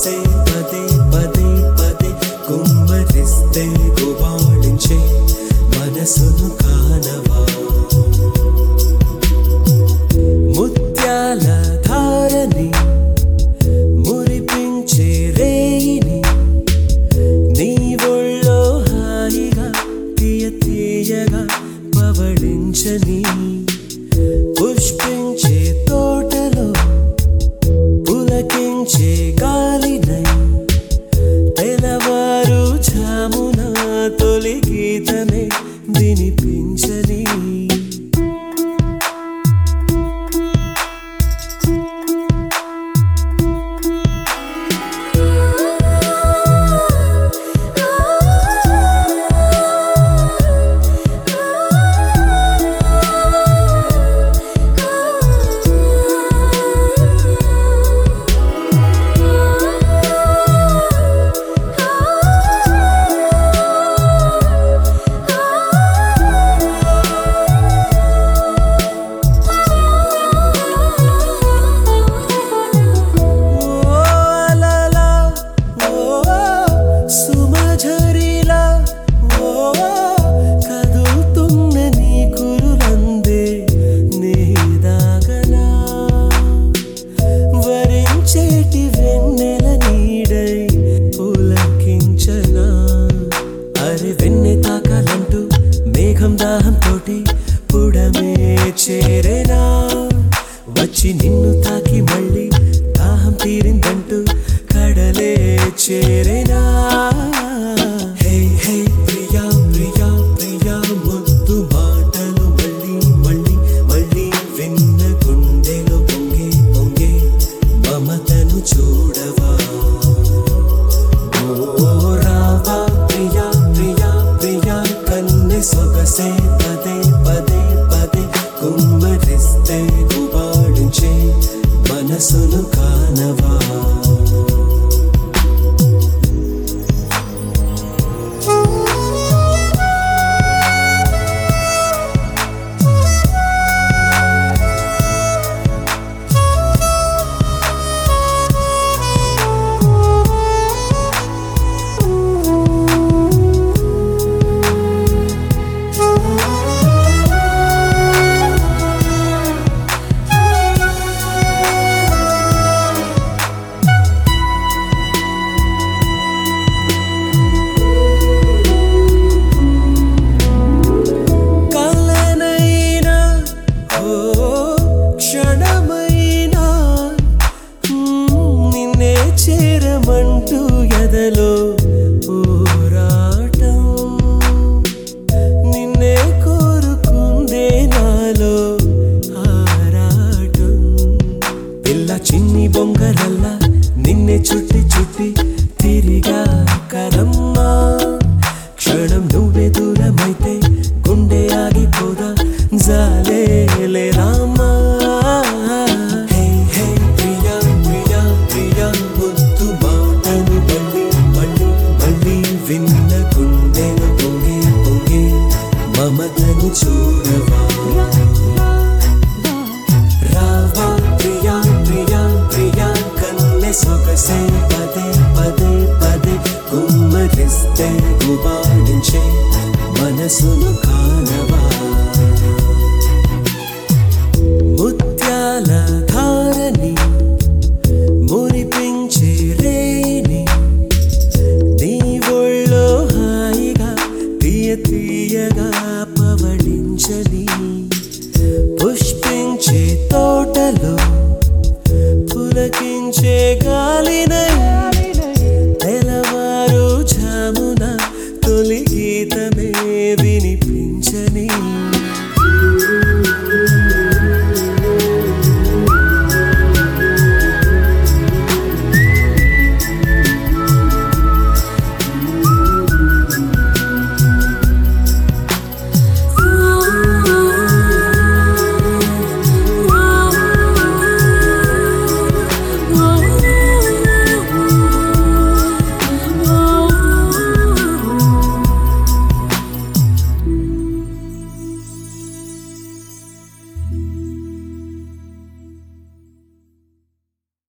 సొగసే పదే పదే పదే కుమ్మరిస్తే గుబాళించే మనసును కానవా ముత్యాల ధారని మురిపించే రేయిని నీ ఒళ్ళో హాయిగా తీయ తీయగా పవళించని పుష్పించే తోటలో పులకించే గాలినై తెలవారు జామున తొలి గీతమే వినిపించని పుడమే చేరేనా వచ్చి నిన్ను తాకి మళ్ళీ దాహం తీరిందంటూ కడలే చేరేనా హే హే ప్రియా ప్రియా ప్రియా ముద్దు మాటలు మళ్ళీ మళ్ళీ మళ్ళీ విన్న గుండెలో పొంగే పొంగే మమతను చూడవా ఓ రావా ప్రియా ప్రియా ప్రియా కన్నె సొగసే పదే పదే పదే కుమ్మరిస్తే గుబాళించే మనసును కానవా చేరమంటూ ఎదలో పోరాటం నిన్నే కోరుకుందే నాలో ఆరాటం పిల్ల చిన్ని బొంగరల్లా నిన్నే చుట్టి చుట్టి తిరిగా కరమ్మా క్షణం నువ్వే దూరమైతే గుండె ఆగిపోదా జాలేలే రామా విన్న గుండెను పొంగే పొంగే మమతను చూడవా రావా ప్రియా ప్రియా ప్రియా కన్నె సొగసే పదే పదే పదే కుమ్మరిస్తే గుబాళించే మనసును కానవా